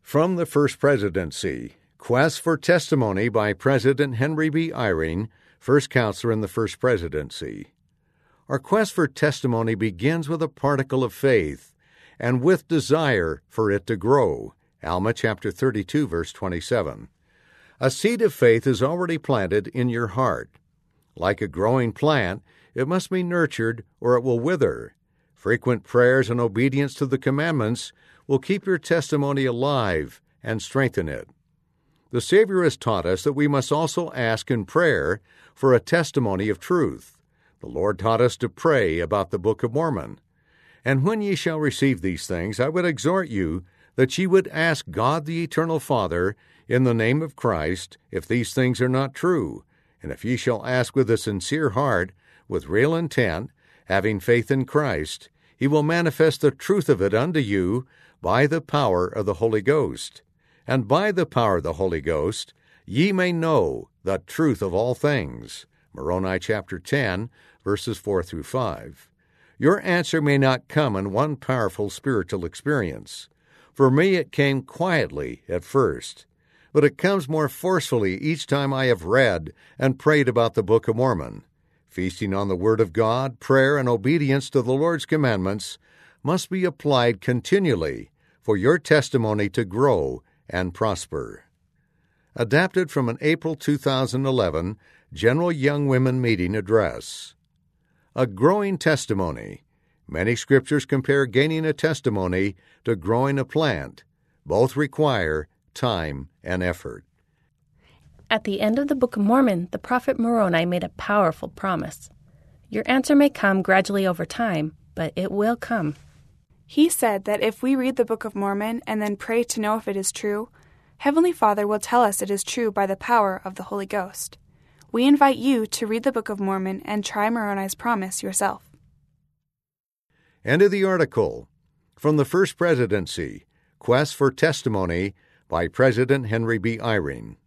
From the First Presidency, Quest for Testimony by President Henry B. Eyring, First Counselor in the First Presidency. Our quest for testimony begins with a particle of faith and with desire for it to grow. Alma chapter 32, verse 27. A seed of faith is already planted in your heart. Like a growing plant, it must be nurtured or it will wither. Frequent prayers and obedience to the commandments will keep your testimony alive and strengthen it. The Savior has taught us that we must also ask in prayer for a testimony of truth. The Lord taught us to pray about the Book of Mormon. And when ye shall receive these things, I would exhort you that ye would ask God the Eternal Father in the name of Christ if these things are not true. And if ye shall ask with a sincere heart, with real intent, having faith in Christ, he will manifest the truth of it unto you by the power of the Holy Ghost. And by the power of the Holy Ghost ye may know the truth of all things. Moroni chapter 10, verses 4 through 5. Your answer may not come in one powerful spiritual experience. For me it came quietly at first, but it comes more forcefully each time I have read and prayed about the Book of Mormon. Feasting on the Word of God, prayer, and obedience to the Lord's commandments must be applied continually for your testimony to grow and prosper. Adapted from an April 2011 General Young Women Meeting address. A growing testimony. Many scriptures compare gaining a testimony to growing a plant. Both require time and effort. At the end of the Book of Mormon, the prophet Moroni made a powerful promise. Your answer may come gradually over time, but it will come. He said that if we read the Book of Mormon and then pray to know if it is true, Heavenly Father will tell us it is true by the power of the Holy Ghost. We invite you to read the Book of Mormon and try Moroni's promise yourself. End of the article. From the First Presidency, Quest for Testimony by President Henry B. Eyring.